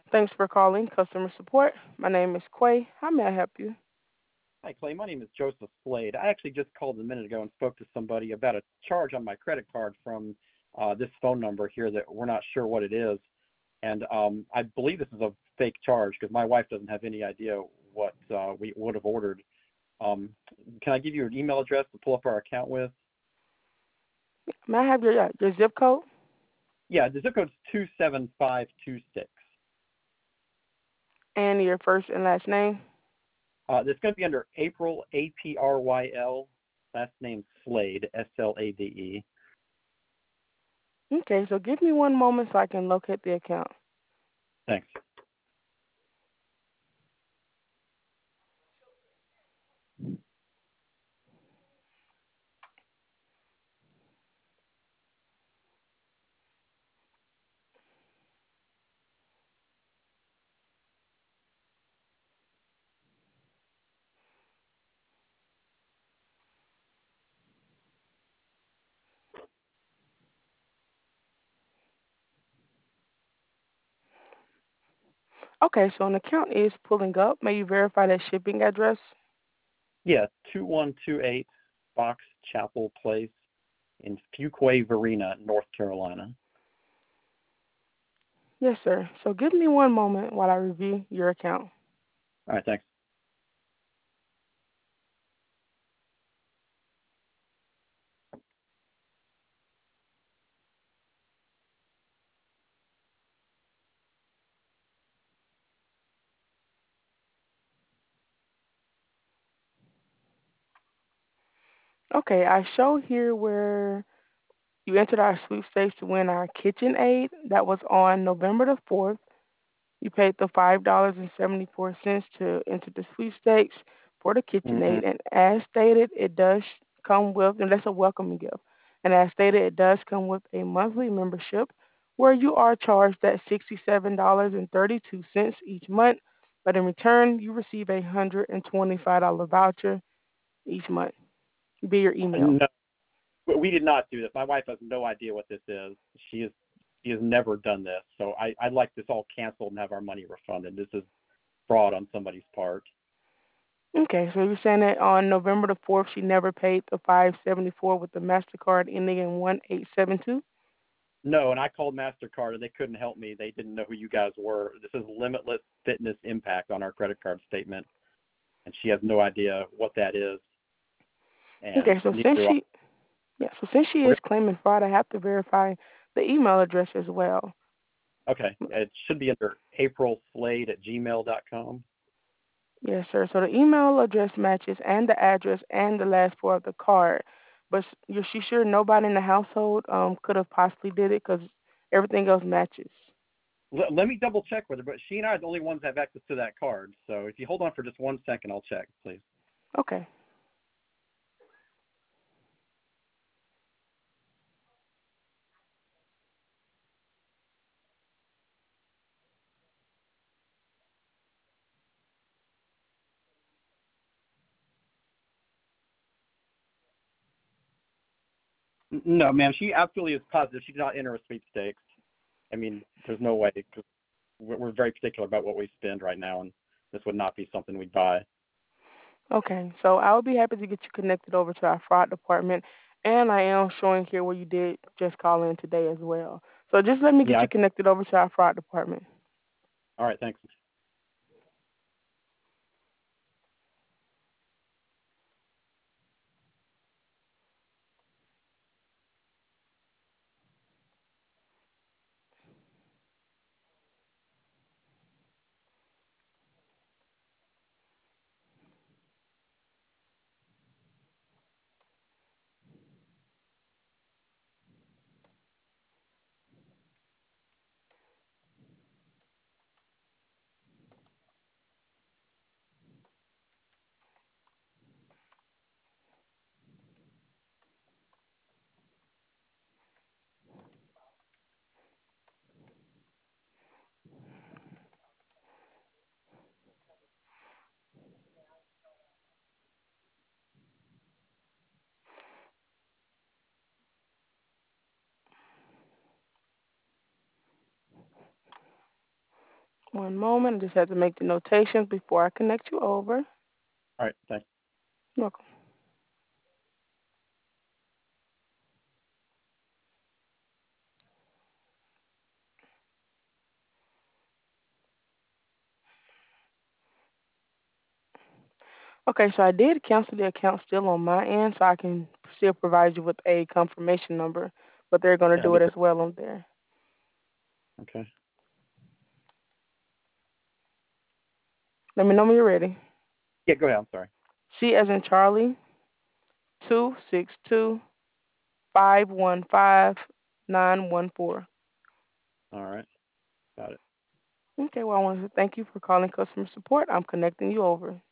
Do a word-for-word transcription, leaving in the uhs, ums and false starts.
Thanks for calling customer support. My name is Quay. How may I help you? Hi, Clay. My name is Joseph Slade. I actually just called a minute ago and spoke to somebody about a charge on my credit card from uh, this phone number here that we're not sure what it is. And um, I believe this is a fake charge because my wife doesn't have any idea what uh, we would have ordered. Um, can I give you an email address to pull up our account with? May I have your uh, your zip code Yeah, the zip code is two seven five two six. and your first and last name? Uh, it's going to be under April, A P R Y L, last name Slade, S L A D E. Okay, so give me one moment so I can locate the account. Thanks. Okay, so an account is pulling up. May you verify that shipping address? Yeah, two one two eight Fox Chapel Place in Fuquay Varina, North Carolina. Yes, sir. So give me one moment while I review your account. All right, thanks. Okay, I show here where you entered our sweepstakes to win our KitchenAid. That was on November the fourth. You paid the five dollars and seventy four cents to enter the sweepstakes for the Mm-hmm. KitchenAid, and as stated, it does come with, and that's a welcoming gift. And as stated, it does come with a monthly membership where you are charged at sixty seven dollars and thirty two cents each month, but in return, you receive a hundred and twenty five dollar voucher each month via your email. No, we did not do this. My wife has no idea what this is. She is she has never done this. So I, I'd like this all canceled and have our money refunded. This is fraud on somebody's part. Okay, so you're saying that on November the fourth, she never paid the five seventy four with the Mastercard ending in one eight seven two. No, and I called MasterCard and they couldn't help me. They didn't know who you guys were. This is Limitless Fitness Impact on our credit card statement, and she has no idea what that is, and Okay, so neither since do I. she yeah, so since she We're is claiming fraud, I have to verify the email address as well. Okay. It should be under April Slade at gmail dot com. Yes, sir. So the email address matches and the address and the last four of the card, but s- you she sure nobody in the household um could have possibly did it because everything else matches. Let, let me double check with her, but she and I are the only ones that have access to that card. So if you hold on for just one second, I'll check, please. Okay. N- No, ma'am, she absolutely is positive. She did not enter a sweepstakes. I mean, there's no way because we're, we're very particular about what we spend right now, and this would not be something we'd buy. Okay, so I'll be happy to get you connected over to our fraud department, and I am showing here where you did just call in today as well. So just let me get Yeah. you I, connected over to our fraud department. all right. Thanks. One moment. I just have to make the notations before I connect you over. All right, thanks. You're welcome. Okay, so I did cancel the account still on my end, so I can still provide you with a confirmation number, but they're going to Yeah, that'd do be it as great. well on there. Okay. Let me know when you're ready. Yeah, go ahead. I'm sorry. C as in Charlie, two six two five one five nine one four. All right, got it. Okay, well, I want to thank you for calling customer support. I'm connecting you over.